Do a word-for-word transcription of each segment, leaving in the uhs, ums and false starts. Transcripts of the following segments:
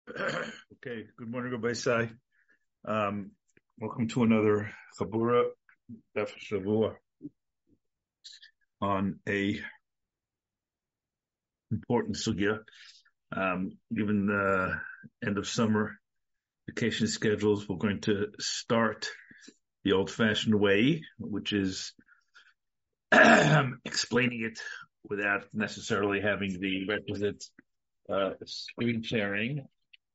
Okay, good morning, Rabbi Sai. Um, welcome to another Chabura Daf Shavua on a important sugya. Um, given the end of summer vacation schedules, we're going to start the old-fashioned way, which is explaining it without necessarily having the requisite uh, screen sharing.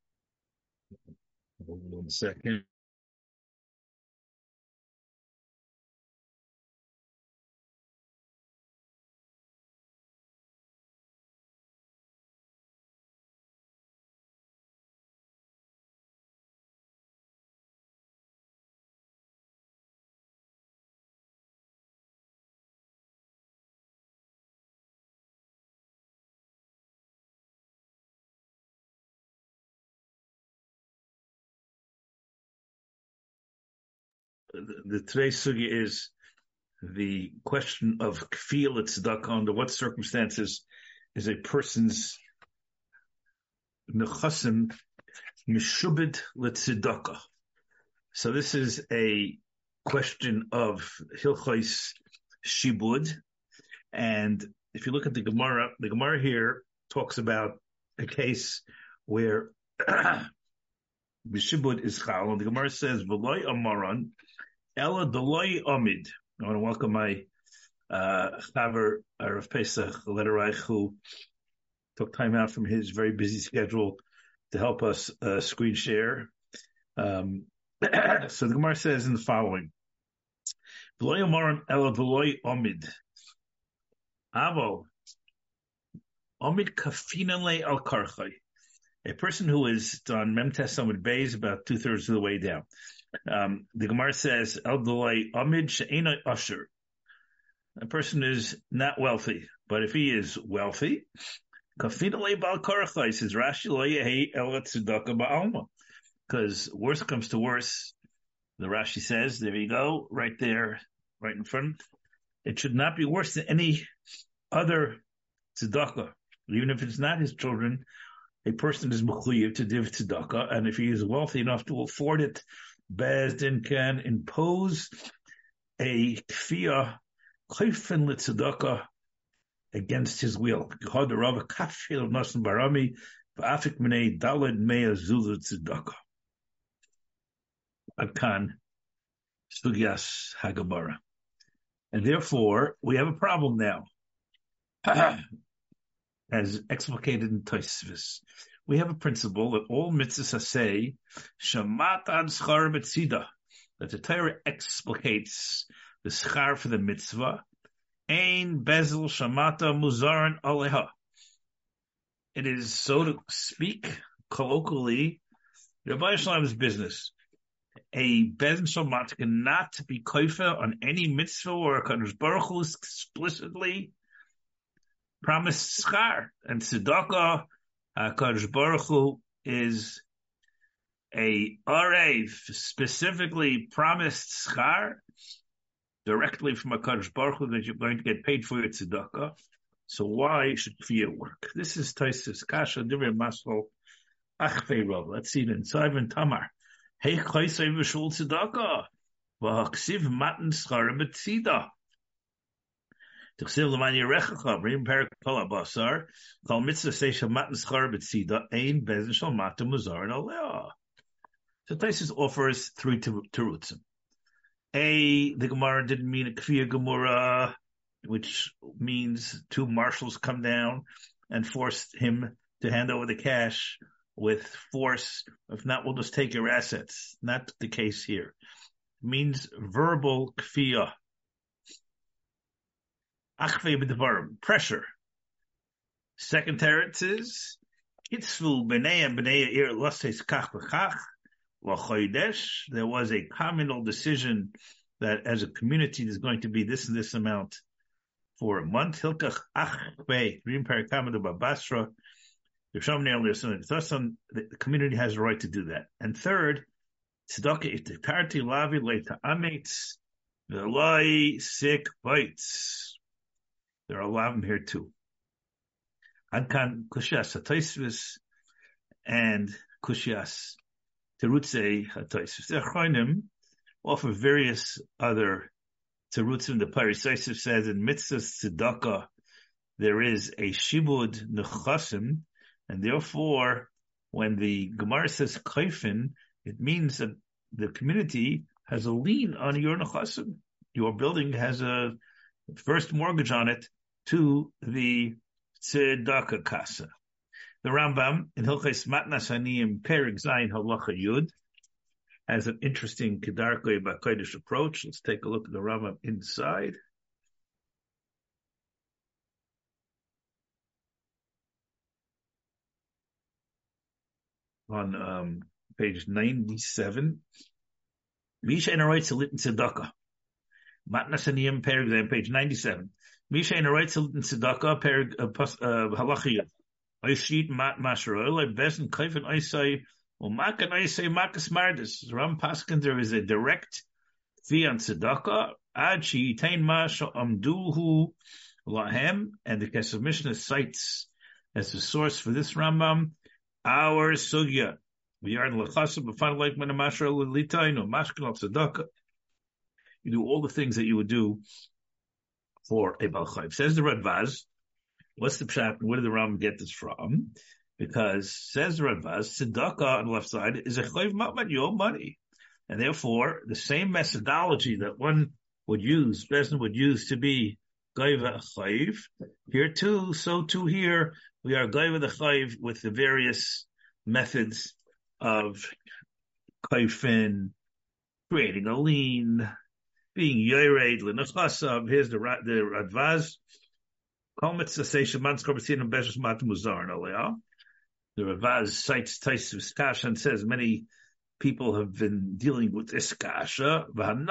One second. The, the today's sugya is the question of kfir l'tzedakah. Under what circumstances is a person's nechasim mishubed l'tzedakah? So this is a question of hilchos shibud, and if you look at the Gemara, the Gemara here talks about a case where mishubed is chal, and the Gemara says v'loy amaran ela deloy amid. I want to welcome my uh, Chaver Rav Pesach Lederreich, who took time out from his very busy schedule to help us uh, screen share. Um, so the Gemara says in the following: "V'loy amaran ela v'loy omid, avo omid kafinale al karchay." A person who is done Memtes Amud Beis about two thirds of the way down. Um, the Gemara says el v'loy omid she'ena usher. A person is not wealthy, but if he is wealthy, kafinale bal karchay says Rashi lo yehi ela tzedakah ba'alma. Because worse comes to worse, the Rashi says, there you go, right there, right in front. It should not be worse than any other tzedakah. Even if it's not his children, a person is mechuyev to give tzedakah, and if he is wealthy enough to afford it, Beis Din can impose a kfiyah, chayfen l'tzedakah, against his will. Gehad Rav kafil nasan barami, v'afik minei daled mea zulu tzedakah. Akan Sugyas Hagamara. And therefore, we have a problem now. As explicated in Tosfos, we have a principle that all mitzvahs say, Shamat ad schar b'tzida, that the Torah explicates the schar for the mitzvah, Ein bezel shamata muzaran aleha. It is, so to speak, colloquially, Rabbi Shalom's business. A Beis Shamat cannot be koifa on any mitzvah or Kadosh Baruch Hu explicitly promised schar. And tzedakah, uh, Kadosh Baruch Hu is a arev, specifically promised schar directly from a Kadosh Baruch Hu that you're going to get paid for your tzedakah. So why should fear work? This is Tosfos Kasha Divrei Masol Achvei Rav. Let's see it in Simon Tamar. Hey, Chaysay v'shul tzedakah, v'haksiv matan schar b'tzida. T'chsiv l'man yirechacha, b'rim perik kol abasar, kol mitzvah seisha matan schar b'tzida, ein bezin shal matan muzar aleh. So Tosfos offers three terutzim. A, the Gemara didn't mean a kfiyah gemura, which means two marshals come down and force him to hand over the cash with force. If not, we'll just take your assets. Not the case here. It means verbal kfiyah. Achvei b'devarim, pressure. Second teretz is Kitzvu b'nei and b'nei ir lastes kach v'chach l'chodesh. There was a communal decision that as a community there's going to be this and this amount for a month. Hilkach achvei, rim perikamadu babasra. The community has a right to do that. And third, tzedakah itikarti lavi leita'ametz v'loi sik bites. There are a lot of them here too. Ankan kushas Tosfos, and Kushias Terutzei HaTosefos. The Achronim offer various other terutzim. The Paris Yosef says in Mitzvahs Tzedakah there is a shibud nechasim, and therefore when the Gemara says kaifin, it means that the community has a lien on your nechasim. Your building has a first mortgage on it to the tzedakah kasa. The Rambam in Hilchos Matnas Haniyim Perek Zayin Halacha Yud has an interesting Kedarkei B'Kodesh approach. Let's take a look at the Rambam inside. On um, page ninety-seven, Misha and Aroitz Lit in Tzedakah. Matnas Haniyim Perek Zayin, page ninety-seven. Misha and Aroitz Lit in Tzedakah Perek Halacha Yud. I sheet mat masharoil, I best and kaif and I say, well, mak and I say makas mardis. Ram Paskin, there is a direct fee on tzedakah, ad she tain masha amduhu lahem, and the Kesef Mishnah cites as the source for this Rambam, our sugya. We are in lachasa, but find like when a masharoil litain or mashkin al tzedakah. You do all the things that you would do for a balchayv. Says the Radvaz. What's the pshat? Where did the Rambam get this from? Because says the Radvaz, tzedakah on the left side is a chayv matman, your money, and therefore the same methodology that one would use, Besna would use to be gaiva chayv, here too. So too here we are gaiva the chayv with the various methods of kaifin, creating a lien, being yored l'nachasam. Here's the the Radvaz. The Ravaz cites Taisus Kasha and says many people have been dealing with this Kasha.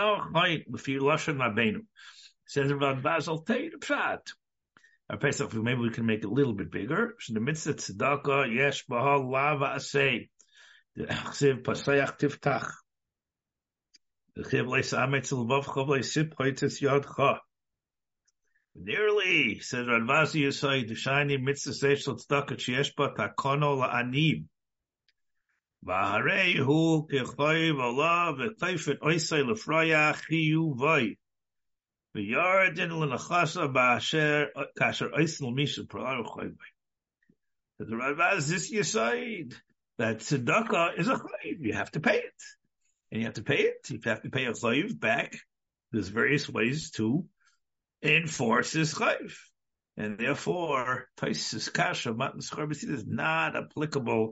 Says Ravaz, I'll tell you the pshat. Maybe we can make it a little bit bigger. In the midst of tzedakah, yesh bahal lava asay. The achziv pasayach tiftach. The chiv leis ametz levav chav leisip hoitis yadcha. Nearly, says Radvazi Yisai, the shiny mitzvah seichel tzedakah chieshba takono la'anim. V'harei hu kechoiv Allah v'chayfet oisai l'fraya chiyuvai. V'yardin l'nachasa ba'asher kasher oisel misha pra'ar chayvai. The Radvaz this Yisai, that tzedakah is a chayv. You have to pay it. And you have to pay it. You have to pay a chayv back. There's various ways to enforce his chayv, and therefore Taisus Kasha Matan Scharbisi is not applicable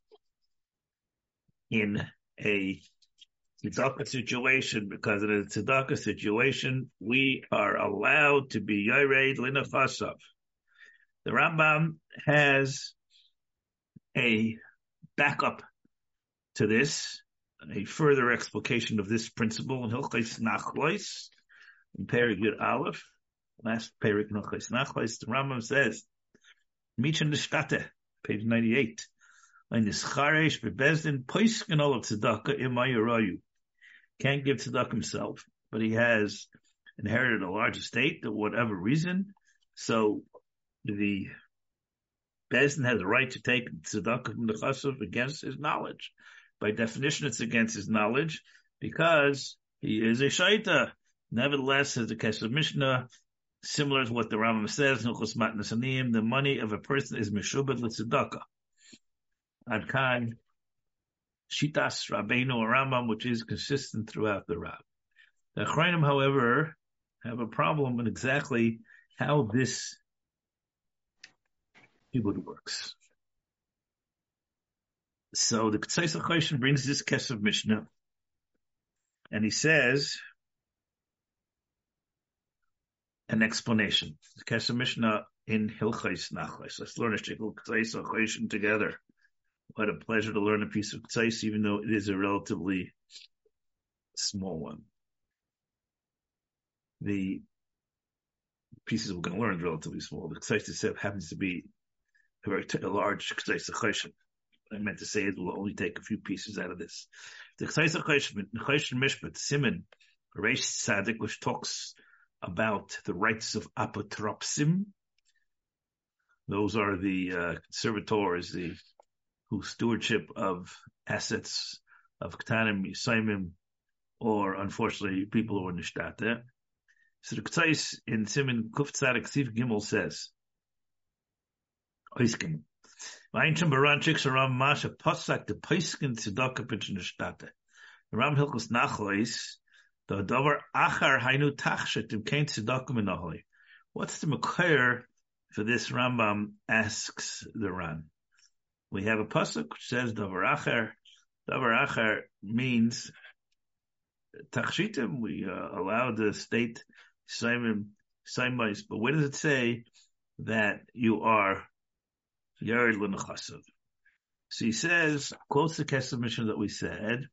in a tzedakah situation, because in a tzedakah situation we are allowed to be yored l'nachasav. The Rambam has a backup to this, a further explication of this principle in Hilchos Nachlois in Perek Yud Aleph. Last Perek Hilchos Nachlois, the Rambam says, Michan Nishkate, page ninety-eight, in this Charesh bebezdin poiskin all of tzedakah imayurayu. Can't give tzedakah himself, but he has inherited a large estate for whatever reason, so the bezdin has a right to take tzedakah from the chasav against his knowledge. By definition, it's against his knowledge because he is a shaita. Nevertheless, as the Kesef Mishnah, similar to what the Rambam says, Hilchos Matnas Haniyim, the money of a person is meshubed l'tzedakah. Ad kan shitas Rabbeinu or Rambam, which is consistent throughout the Rab. The Achronim, however, have a problem in exactly how this Ibud works. So the Ketzais HaChoshen brings this Kesef Mishnah, and he says an explanation. The Kesef Mishnah in Hilchos Nachlois. Let's learn a shtickle Ketzais HaChoshen together. What a pleasure to learn a piece of Ketzais, even though it is a relatively small one. The pieces we're going to learn is relatively small. The Ketzais itself happens to be a very t- a large Ketzais HaChoshen. What I meant to say is we'll only take a few pieces out of this. The Ketzais HaChoshen, Choshen Mishpat, Siman, Reish Tzadik, which talks about the rights of apotropsim. Those are the uh, conservators, the whose stewardship of assets of Ktanim, Yisayimim, or unfortunately people who are nishtata. So the K'tzais in Siman Kuf Tzadik Ksif Gimel says, Oiskim. Vayincham baranchik sharam masha pasak the Paiskin tzedakah pitch nishtata. The Ram Hilkos Nachlois, the Dover Achar Hainu Tachshet im Kain tzedakah minahoi. What's the Mekayr for this? Rambam asks the Ran. We have a pasuk which says Dover Achar. Dover Achar means Tachshitim. We uh, allow the state Simon Simais, but where does it say that you are Yared L'Nechasav? So he says, quotes the Kesef Mishnah that we said.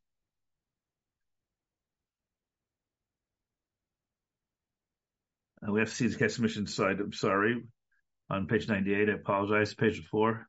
Uh, we have to see the Kesef Mishnah side. I'm sorry, on page ninety-eight. I apologize. Page four.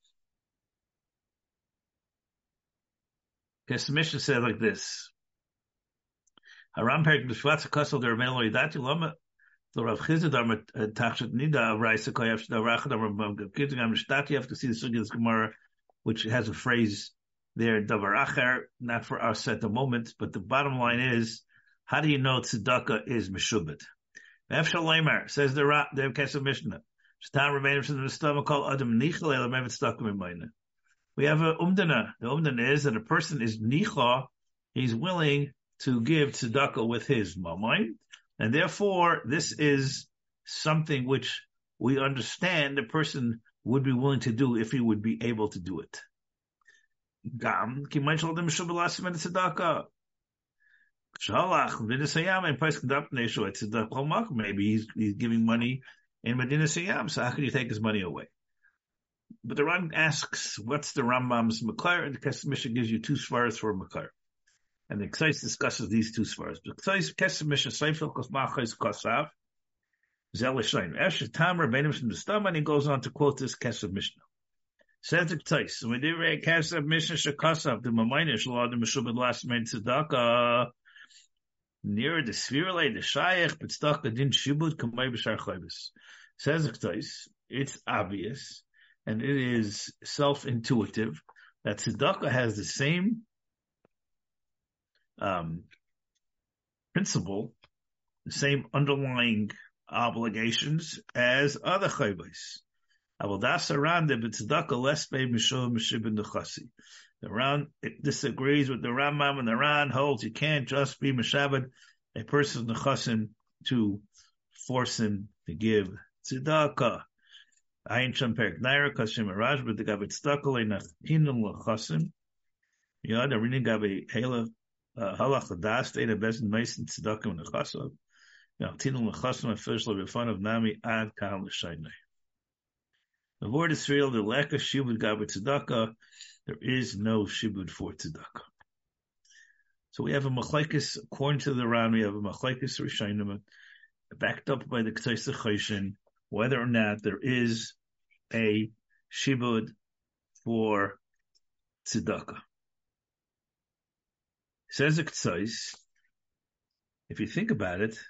Kesef Mishnah said like this. Haram Perik B'Shvatz Kasel Der Melo Yidati Lama the Rav Chizad Amar Tachshet Nida Raisa Koyav Shda Rachad Amar Gavkitzim Am Shtati. You have to see the Sugya's Gemara, which has a phrase there Davar Acher, not for us at the moment, but the bottom line is, how do you know tzedakah is meshubet? Efshal Leimer says the Ra the Kesef Mishnah. Shtan Rebbeinu from the stomach called Adam Nichal Elamev Tzedakah Mimayna. We have a umdana. The umdana is that a person is nicha, he's willing to give tzedakah with his mamon, and therefore this is something which we understand the person would be willing to do if he would be able to do it. Gam ki manchal dem shubalasim and tzedakah. Shalach v'nisayam and price conduct neshu at tzedakah. Maybe he's he's giving money in Medina Siyam, so how can you take his money away? But the Ran asks, what's the Rambam's Makar? And the Kesef Mishnah gives you two svaras for Makar. And the K'tzais discusses these two svaras. The K'tzais, Kesef Mishnah, Seifel, Kosmachais, Kosav, Zelishain. Esher Tam Rabbeinu from the Stam, and he goes on to quote this Kesef Mishnah. Says the K'tzais, when they read Kesef Mishnah, Shekasav, the Mamaynish, Law, the Meshubad, last main Tzedakah, near the Svirale, the Shayach, but Tzedakah, din Shibud, Kamay B'shar Chayvis. Says the K'tzais, it's obvious, and it is self-intuitive that tzedakah has the same um, principle, the same underlying obligations as other chayvos. Avodas aranda b'tzedakah less bei mishum mishibin nechasi. The Ran disagrees with the Rambam, and the Ran holds you can't just be mishabed a person's nechasim to force him to give tzedakah. Ayin Sham Perik Naira Kashim Araj, but the Gabit Stakale Nachinum Lachasim. Yad Arini Gabi Hela Halach Das Data Bezin Mason Tzedakim Nachasav. Now Tinum Lachasim official in front of Nami Ad Kal Shainai. The word is real, the lack of Shibud Gabit Tzedakah, there is no Shibud for Tzedakah. So we have a Machlaikis, according to the Ran, we have a Machlaikis Rishainim, backed up by the K'tzais Choshen, whether or not there is a shibud for tzedakah. Says the K'tzais, if you think about it,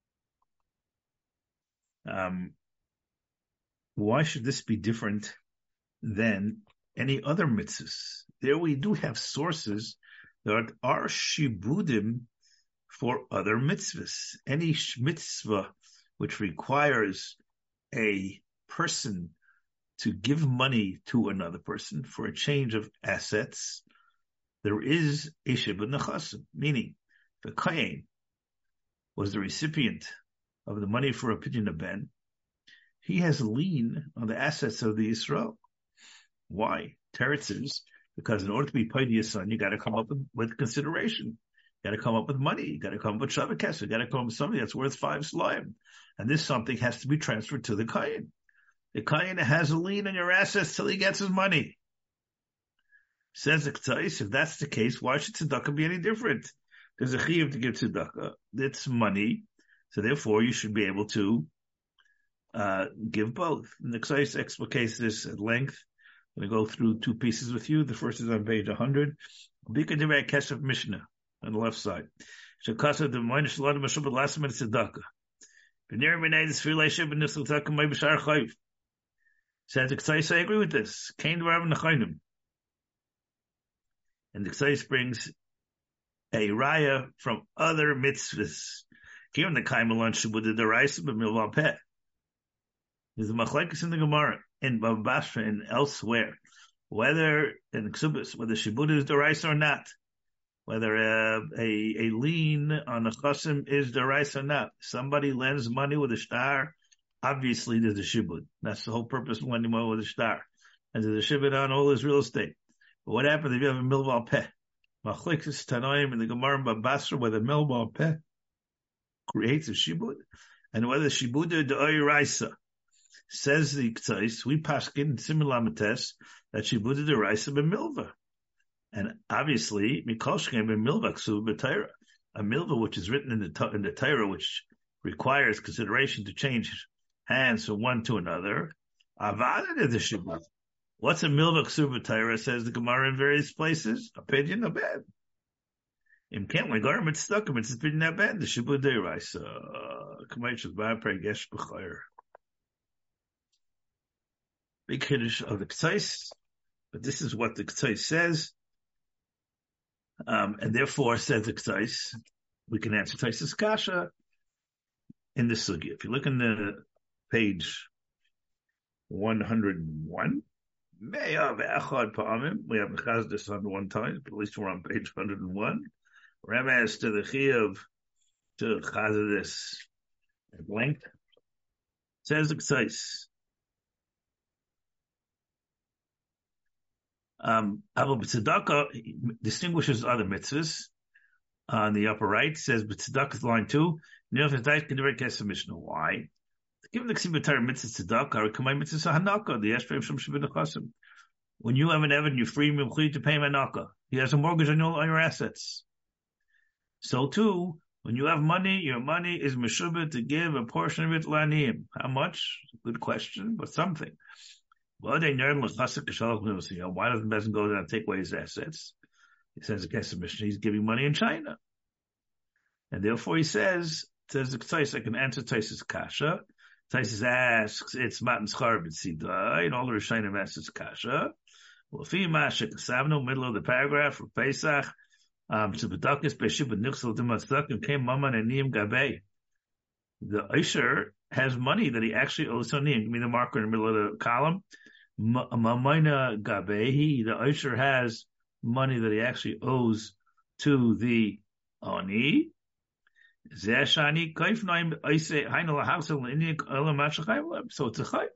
um, why should this be different than any other mitzvahs? There we do have sources that are shibudim for other mitzvahs. Any mitzvah which requires a person to give money to another person for a change of assets, there is a shibud nechasim, meaning the Kayin was the recipient of the money for a pidyon ben, he has a lien on the assets of the Yisrael. Why? Teretz is because in order to be paid to your son, you got to come up with, with consideration. You got to come up with money. You got to come up with shavakes. You got to come up with something that's worth five slime. And this something has to be transferred to the Kayin. The Kayin has a lien on your assets till he gets his money. Says the K'tzais, if that's the case, why should tzedakah be any different? There's a chiyuv to give tzedakah. It's money. So therefore, you should be able to uh, give both. And the K'tzais explicates this at length. I'm going to go through two pieces with you. The first is on page one hundred. Bika Divrei Kesef Mishnah on the left side. Shekasa the Moinish Lada Meshubah last minute tzedakah. V'nir Minay the Sfirlei Shib and Nisl Tzedakah May B'Shar Chayv. Says the K'tzais, I agree with this. Kain Dvarav Nechonim. And the Ksais brings a raya from other mitzvahs. Here in the Kaimalan Shabbat the Deraisa b'Milval Peh. There's a machlekes in the Gemara in Bava Basra and elsewhere, whether in Ksubis, whether Shabbat is Deraisa or not, whether uh, a a lien on a chasim is Deraisa or not. Somebody lends money with a star, obviously there's a Shabbat. That's the whole purpose of lending money with a star. And there's a Shabbat on all his real estate. But what happens if you have a Milval Peh? Machlekes Tanoim in the Gemara in Bava Basra, whether Milval Peh creates a Shibud, and whether Shibud de Oiraisa. Says the K'tzais, we paskin similar mates that Shibud de Oiraisa b'milva. And obviously, Mikoshkem b'milva k'suv b'Torah. A milva which is written in the in the Torah, which requires consideration to change hands from one to another. Avada de the Shibud. What's a milva k'suv b'Torah? Says the Gemara in various places. Opinion of bad. Im can't like garment stuck him. It's been that bad. The Shibud de Oiraisa. K'maychus ba'apre gesh b'chayr. Big Kiddush of the K'tzais, but this is what the K'tzais says, um, and therefore says the K'tzais, we can answer Taisus Kasha in the Sugya. If you look in the page one hundred one, we have this on one time, but at least we're on page one hundred one. Ramas to the Chiyuv to Chazadis at length, says the K'tzais. Um, Abu B'tzedakah distinguishes other mitzvahs. Uh, on the upper right, says B'tzedakah is line two. Why? Given the Ksiv B'Torah mitzvah tzedakah, or Kamei mitzvah hanaka, the Esrei from Shabbat Nechasim. When you have an Evan, you free him to pay him hanaka. He has a mortgage on all your assets. So too, when you have money, your money is meshubah to give a portion of it laniyim. How much? Good question, but something. Well, they know why doesn't Bezin go down and take away his assets? He says against the mission, he's giving money in China. And therefore he says, says the K'tzais, I can answer Taisus Kasha. Taisus asks, it's Matan Schar B'tzidai, and all the Rishonim asks it's Kasha. Well, Fima Shekasavno, middle of the paragraph for Pesach, um, to B'dakis B'shib B'nichsel D'Matzakim came Maman and Niyim Gabei. The Isher has money that he actually owes to Niyim. Give me the marker in the middle of the column. Mamayna Gabehi, the Isher has money that he actually owes to the Oni. Zeshani Kaifnaim Ise Hainala House in Indian Elamashachayim. So it's a chayv.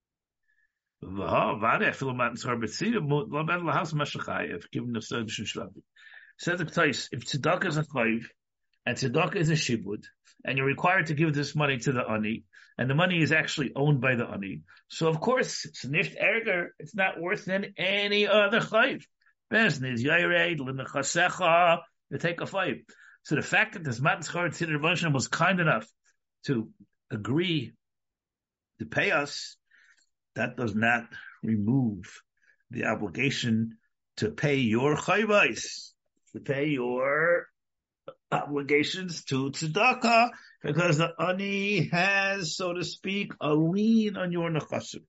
Vade Philomat Sarbetsida, Labad House Mashachayev, given the Sadish Shlavi. Says the K'tzais, if tzedakah is a chayv, and tzedakah is a shibud, and you're required to give this money to the ani, and the money is actually owned by the ani. So of course, it's nicht erger, it's not worse than any other chayv. Bezniz, Yaired, L'nechasecha, you take a five. So the fact that this Matan Schar Tzidar was kind enough to agree to pay us, that does not remove the obligation to pay your chayvais, to pay your obligations to tzedakah, because the ani has, so to speak, a lien on your nechasim.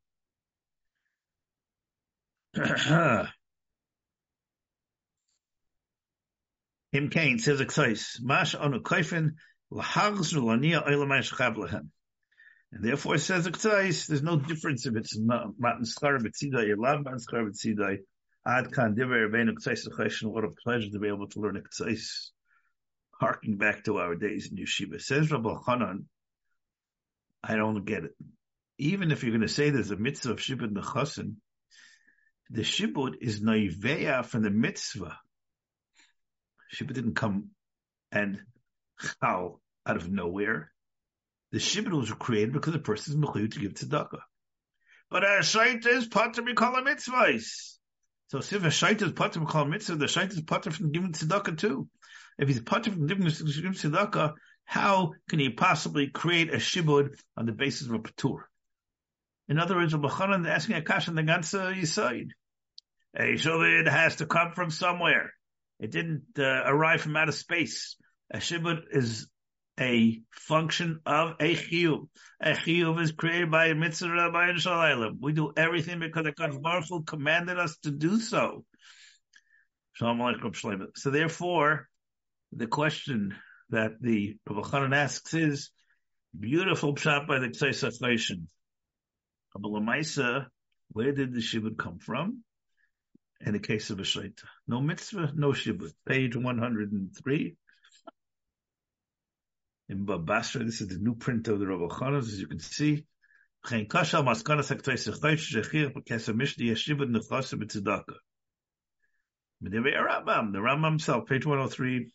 Him Cain says K'tzais, Mash anu kaifin l'hagzru l'aniya oilamay shechab lehem. And therefore it says K'tzais, there's no difference if it's Matan Schar B'tzidai, or Lav Matan Schar B'tzidai. Ad kan divrei Rabbeinu K'tzais l'chayshon. What a pleasure to be able to learn a K'tzais, harking back to our days in yeshiva. Says Rabbi Chanan, I don't get it. Even if you're going to say there's a mitzvah of shibud nechasim, the shibud is naiveya from the mitzvah. Shibud didn't come and how out of nowhere. The shibud was created because the person is mechuyev to give tzedakah. But a shait is pater mikol mitzvahs. So if a shait is pater mikol mitzvah, the shait is pater from giving tzedakah too. If he's pater from giving tzedakah, how can he possibly create a shibud on the basis of a patur? In other words, Rabbi Chanan is asking a kasha on the ganze yisod. A shibud has to come from somewhere. It didn't uh, arrive from outer space. A shibud is a function of a chiyuv. A chiyuv is created by a mitzvah by Shalayim. We do everything because the Kadosh Baruch Hu commanded us to do so. Shalom Aleichem Shlomo. So therefore, the question that the Rav Chanan asks is, beautiful pshat by the Ktsaisach Nation. Where did the shibud come from? In the case of a shaita. No mitzvah, no shibud. Page one hundred three. In Babasra, this is the new print of the Rav Chanan, as you can see. The Rambam himself, page one oh three,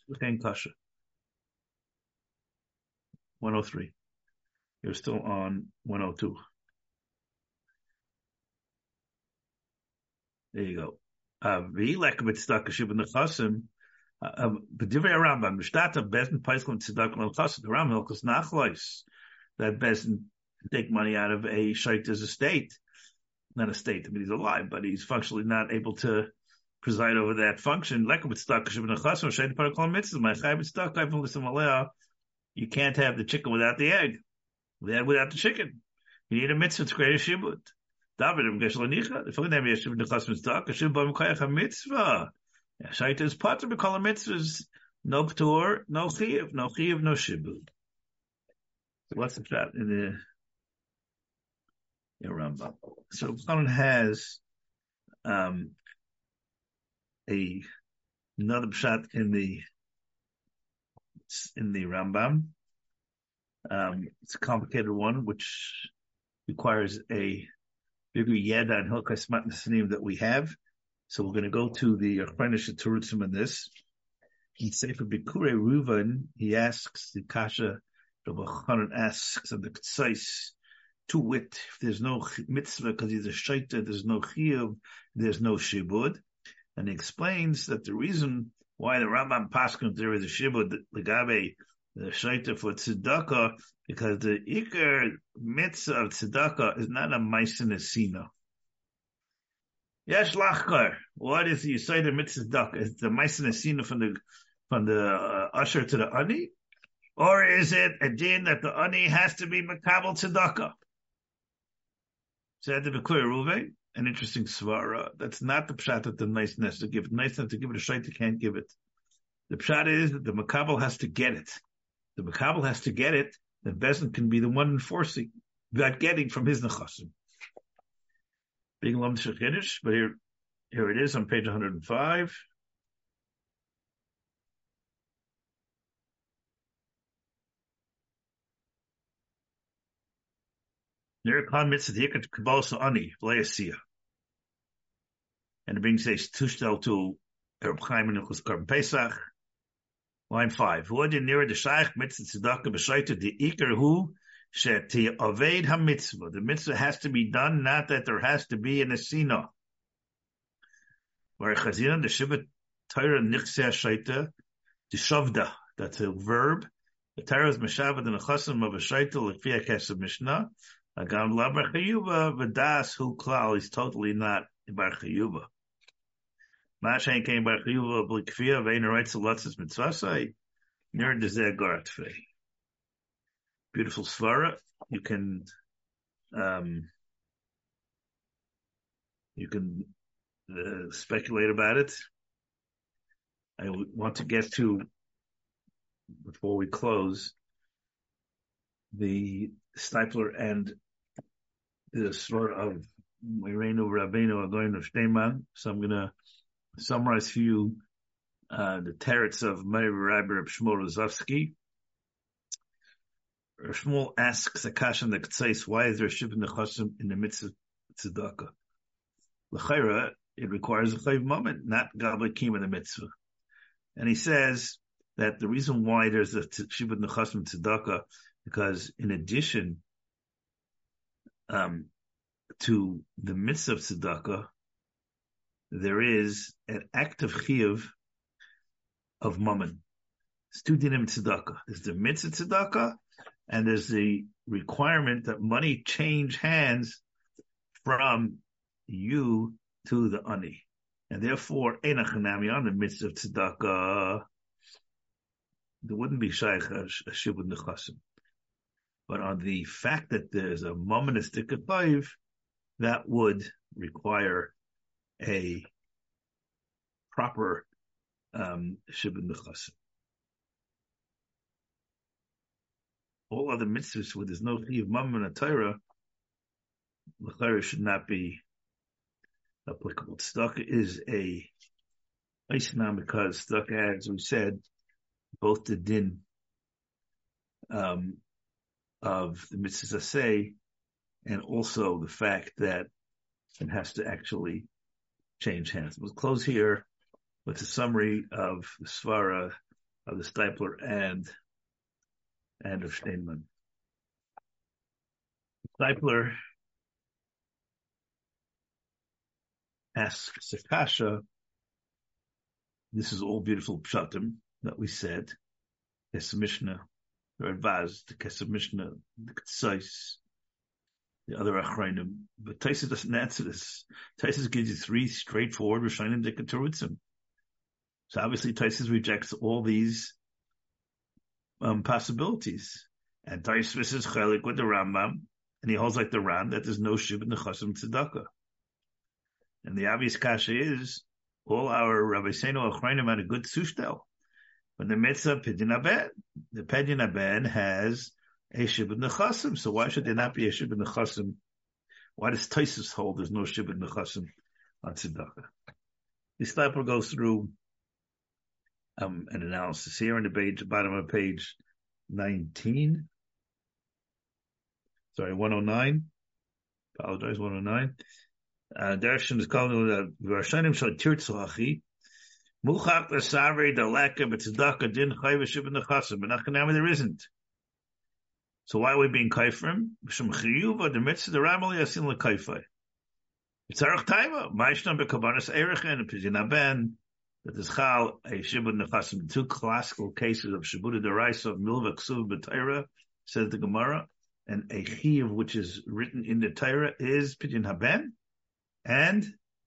one oh three. You're still on one oh two. There you go. Uh, V'ilek b'tzedakah shibud nechasim. B'divrei Rambam, b'shtata bezin paislim tzedakah nechasim. The Rambam hilchos nachlois that bezin take money out of a shaita's estate, not estate. I mean, he's alive, but he's functionally not able to preside over that function. Like b'tzedakah shibud nechasim, shaita parakol mitzvah. My chay b'tzedakah ifun l'sim aleh. You can't have the chicken without the egg. The egg without the chicken. You need a mitzvah to create a shibud. David, I'm going to if I'm going to have a shibud nechas mitzvah, a shibud b'mkoyach a mitzvah. Shaita is part of the kol mitzvahs. No p'tur, no chiyuv, no chiyuv, no shibud. So what's the pshat in the in Rambam? So someone has um a another pshat in the in the Rambam. Um, it's a complicated one, which requires a bigger yeda and hilchos matnas that we have. So we're going to go to the Achronish Terutzim in this. In Sefer Bikurei Reuven, he asks the kasha, Rav Chanan asks of the Ktsais, to wit, if there's no mitzvah because he's a shaita, there's no chiyuv, there's no shibud, and he explains that the reason why the Rambam paskin there is a shibud legabe the shaita for tzedakah, because the ikar mitzvah of tzedakah is not a ma'aser nesina. Yesh lachkar. What is the Yisayda mitzvah tzedakah? Is the ma'aser nesina from the from the uh, usher to the ani, or is it a din that the ani has to be makabel tzedakah? Said the B'Kuri Ruve, an interesting svara. That's not the pshat that the niceness to give. Niceness to give it a shaita can't give it. The pshat is that the makabel has to get it. The makabel has to get it. The bezin can be the one enforcing that getting from his nechasim. Being lom shechiddush, but here, here it is on page one hundred five. And it brings a tushtel to Reb Chaim and Nichos Korban Pesach. Line five. Who did near the shaykh mitzvah tzedakah b'shaita the ikar hu sheti aved ha mitzvah. The mitzvah has to be done, not that there has to be an asina. Where chazina the shivat Torah nichseh shaita the shavda. That's a verb. The Torah is meshavah the nechasim of a shaita l'kfi hakesef mishnah. Agam la bar chayuva v'das hu klal is totally not bar chayuva. Mashain came bar chayuva b'likfiya v'eina writes a lotzes mitzvasai near dezeh garatfei. Beautiful svara. You can um, you can uh, speculate about it. I want to get to before we close the Stipler and the svara of Meirenu Rabbeinu Agoyin of Shteiman. So I'm going to summarize for you uh, the terets of Meir Rabbi Reb Shmuel Rozovsky. Reb Shmuel asks Akash and the Ktsais, why is there a shibud nechasim in the midst of tzedakah? L'chayra, it requires a chayv moment, not gablekim in the mitzvah. And he says that the reason why there's a shibud nechasim tzedakah, because in addition um, to the mitzvah of tzedakah, there is an act of chiyuv of mammon. It's two dinim tzedakah. There's the mitzvah tzedakah, and there's the requirement that money change hands from you to the ani. And therefore, einach hanami on the mitzvah tzedakah, there wouldn't be shaykh a shibud nechasim. But on the fact that there's a mammonistic atayv, that would require a proper um, Shibud Nechasim. All other mitzvahs where there's no chiyuv mammon in a Torah, l'chayra should not be applicable. Tzedakah is a Islam because tzedakah, as we said, both the din um, of the mitzvahs aseh and also the fact that it has to actually change hands. We'll close here with a summary of the svara of the Steipler and and of Steinman. Steipler asks Sakasha, this is all beautiful pshatim that we said, Kesef Mishnah, the Radvaz, the Kesef Mishnah, the Ketzais, the other Achrayim, but Taisus doesn't answer this. Taisus gives you three straightforward Rishonim Dikaturutzim. So obviously Taisus rejects all these um, possibilities. And Taisus is chalik with the Rambam, and he holds like the Ram that there's no Shibud Nechasim Tzedakah. And the obvious kasha is, all our Rabbi Seinu Achrayim had a good sushtel. When the mitzvah Pidyon Haben, the Pidyon Haben has a Shibud Nechasim, so why should there not be a Shibud Nechasim? Why does Taisus hold there's no Shibud Nechasim on Tzedakah? This Steipler goes through um, an analysis here on the page, bottom of page nineteen. Sorry, one oh nine. Apologize, one oh nine. Uh, Darshan is calling the Varshanim Shal Tirtzachi. Muchak the Savri, the Leka, but Tzedakah din Chayv Shibud Nechasim, but Nachanami there isn't. So why are we being kaifrim? B'shem chiyuva the mitzvah the Ramali asin lekaifai. It's arach taima. Ma'ishna bekabanas erich and Pidyon Haben that is chal a Shibud Nechasim. Two classical cases of Shibud Deraisa of Milva Ksuv B'Torah, says the Gemara, and a chiyuv which is written in the Torah is Pidyon Haben, and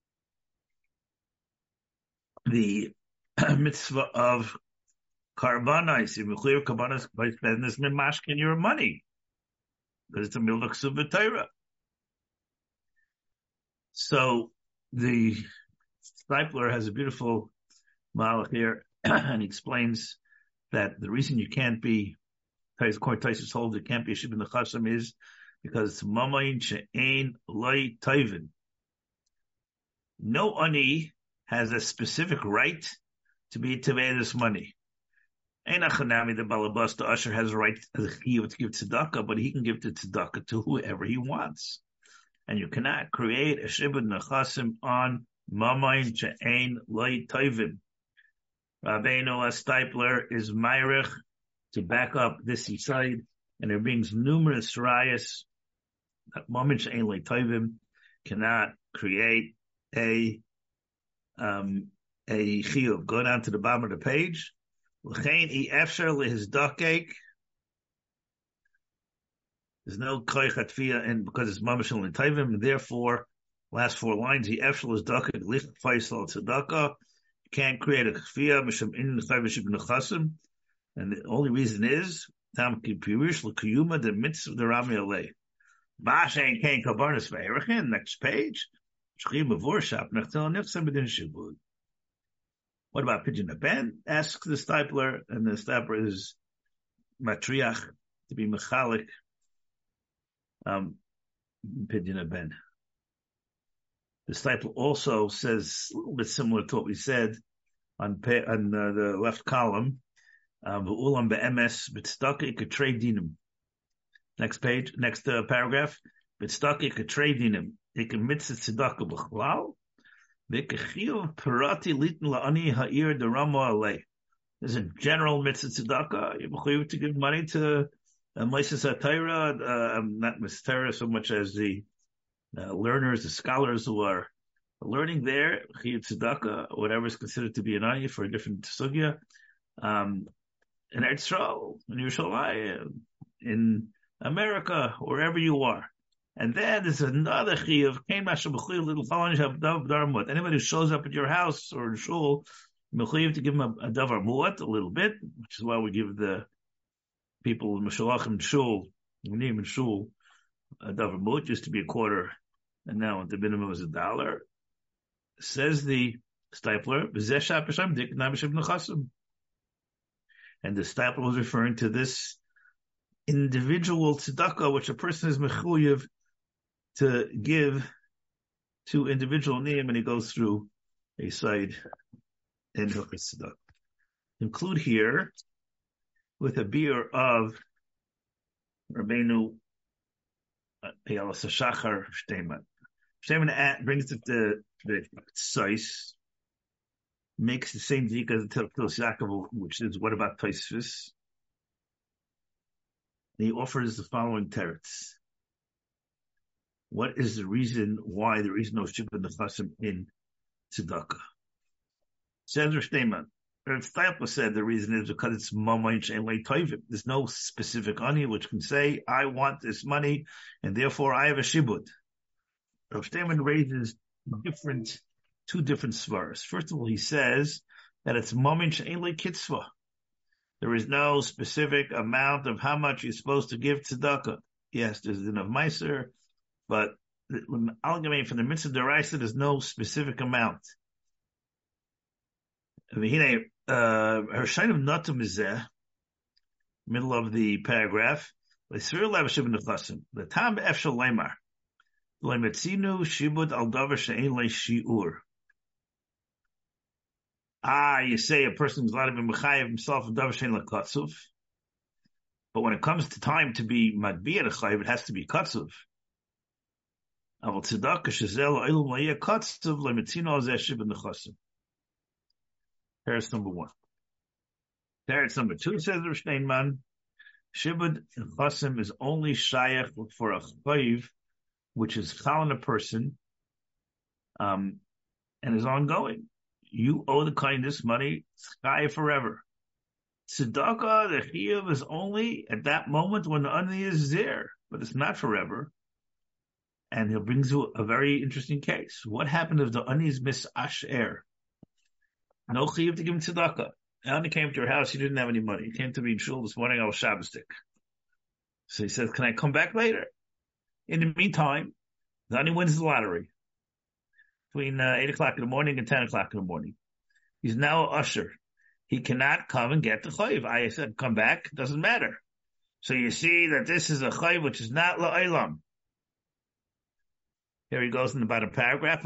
the mitzvah of Karbanis, if you clear Karbanis by spending mashkin your money, because it's a milvah ksuv b'Torah. So the Steipler has a beautiful malach here, and he explains that the reason you can't be, Taisus holds it can't be a Shibud Nechasim is because it's mamayin she'ein loy tovin. No ani has a specific right to be tovei this money. Einachanami, the balabas, the usher has a right as a chiyuv to give tzedakah, but he can give the tzedakah to whoever he wants. And you cannot create a Shibud Nechasim on mamayin she'ein loy tovin. Rabbeinu Steipler is Meirich to back up this side, and it brings numerous rayas that mamayin she'ein loy tovin cannot create a um, a chiyuv. Go down to the bottom of the page. There's no koich atfiyah, and because it's mamash and l'tayvim, and therefore, last four lines, he efshel is dakik lich faisal tzedakah. You can't create a kfiyah misham in the Shibud Nechasim, and the only reason is tam kipirish l'kiyuma the mitzvah the Rami alei. Ba'ashen kain kabarnas ve'erachin. Next page. Shchim b'vorshap nechtel nefsem b'din shibud. What about Pidyon Haben? Asks the Steipler, and the Steipler is matriach to be mechalik um, Pidyon Haben. The Steipler also says a little bit similar to what we said on, on uh, the left column. V'ulam be'emes b'tzedakah ikatrei dinim. Next page, next uh, paragraph. B'tzedakah ikatrei dinim. Ikem mitzvah tzedakah b'chlal. There's a general mitzvah tzedakah. You're to give money to a Moshe Torah, uh, not Moshe Torah so much as the uh, learners, the scholars who are learning there, chiyuv tzedakah, whatever is considered to be an ani for a different sugya. Um, in Eretz Yisrael, in Yerushalayim, in America, wherever you are. And then there's another chiyuv. Anybody who shows up at your house or shul, mechuyev to give him a, a davar muat, a little bit, which is why we give the people in Meshalachim shul, in shul, a davar muat used to be a quarter, and now the minimum is a dollar. Says the Stipler, and the Stipler was referring to this individual tzedakah, which a person is mechuyev to give to individual name, and he goes through a side in Hilchos Tzedakah. Include here with a beer of Rabbeinu Eyal Shachar Shteiman. Shteiman brings it to the Tzais, makes the same zika as the Tilkos Yaakov, which is what about Tosfos? He offers the following teretz. What is the reason why there is no shibud nechasim in tzedakah? Says Rosh Neiman. Rav Stipler said the reason is because it's mamayin and leitoivim. There's no specific ani which can say, I want this money, and therefore I have a shibud. Rav Steinman raises different, two different svaras. First of all, he says that it's mamayin and leikitzvah. There is no specific amount of how much you're supposed to give tzedakah. Yes, there's enough meiser, but Algemein from the mitzvah deraisa, there's no specific amount. Hershayim natum izeh, middle of the paragraph. The tam efshel leimar lemetzinu shibud al davar she'ein le shiur. Ah, you say a person's allowed to be mechayev himself in davar she'ein le katzuv, but when it comes to time to be madbi at a chayev, it has to be katzuv. Aval tzedakah shezel ilum la'yeh katzuv lemetzinu al zeh shibud nechasim. Teretz number one. Teretz number two says Rosh Neiman, shibud nechasim is only shayach for a chayev, which is chal on a person, um, and is ongoing. You owe the kind this money, it's chayev forever. Tzedakah, the chiyuv is only at that moment when the ani is there, but it's not forever. And he brings you a very interesting case. What happened if the ani is misasher? No chiyuv to give him tzedakah. Ani came to your house, he didn't have any money. He came to me in shul this morning, I was Shabbosdik. So he says, can I come back later? In the meantime, the ani wins the lottery between uh, eight o'clock in the morning and ten o'clock in the morning. He's now an usher. He cannot come and get the chayiv. I said, come back, doesn't matter. So you see that this is a chayiv which is not la'olam. Here he goes in the bottom paragraph.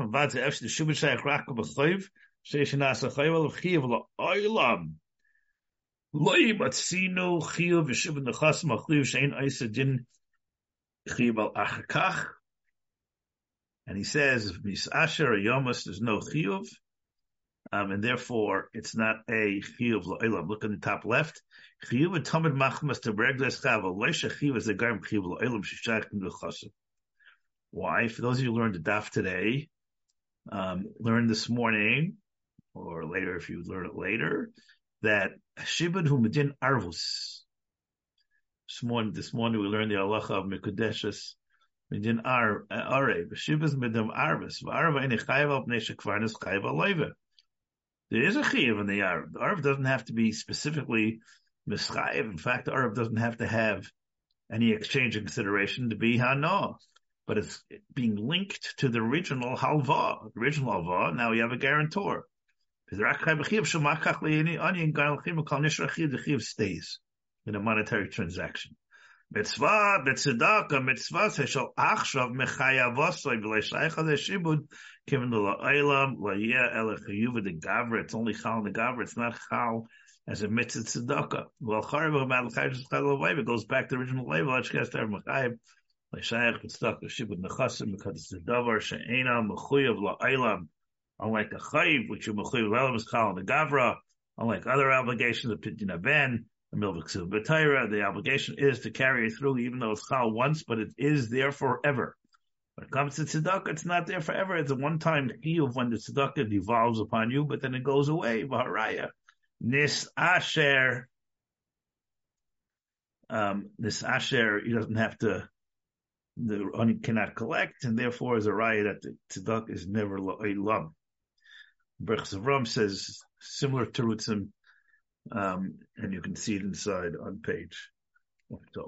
Sheishanas a chayiv al-chiyiv la'olam. Loi matzinu chiyiv v'shibud nechasim al-chiyiv she'ein oisa din chiyiv al-achakach. And he says, Misasher or Yomus, there's no chiyuv, um, and therefore it's not a chiyuv la'olam. Look in the top left. Chiyuv and tamid machmas to regles chava. Leisha chiyuv is a garm chiyuv la'olam shishach in the chasim. Why? For those of you who learned the daf today, um, learned this morning, or later if you learn it later, that shibud hu medin arvus. This morning, this morning we learned the halacha of mekudeshes. Midin ar are b'shibas midam arvis v'arva any chayav al pnei shekvarnis chayav al loiva. There is a chayav in the arv. The arv doesn't have to be specifically mischayav. In fact, the arv doesn't have to have any exchange in consideration to be hana, but it's being linked to the original halva. The original halva. Now we have a guarantor. The chayav stays in a monetary transaction. Mitzvah, b'tzedakah, mitzvah, sheshal achshav mechayavosoi v'leishaycha shibud given the la'olam la'yeh el chayuv the gavra. It's only chal in the gavra. It's not chal as a mitzvah tzedakah. Well, charav ma'alchayv chal lev. It goes back to the original level. Hachkas ter mechayev leishaycha tzedakah shibud nechasim because it's a davar she'ena mechuyev la'olam. Unlike a chayiv, which you mechuyev la'olam is chal in the gavra. Unlike other obligations of pidyon ben. The obligation is to carry it through, even though it's chal once, but it is there forever. When it comes to tzedakah, it's not there forever. It's a one-time chiyuv when the tzedakah devolves upon you, but then it goes away. V'haraya nis asher, um, nis asher, he doesn't have to. The honey cannot collect, and therefore is a raya that the tzedakah is never la'olam. Berchus Avram says similar to Rutzim. Um, and you can see it inside on page twelve.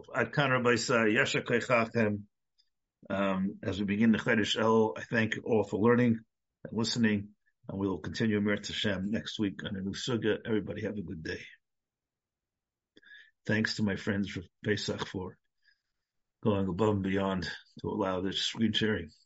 Um, as we begin the Chedesh El, I thank you all for learning and listening. And we will continue Mirat Hashem next week on a new sugya. Everybody have a good day. Thanks to my friends for Pesach for going above and beyond to allow this screen sharing.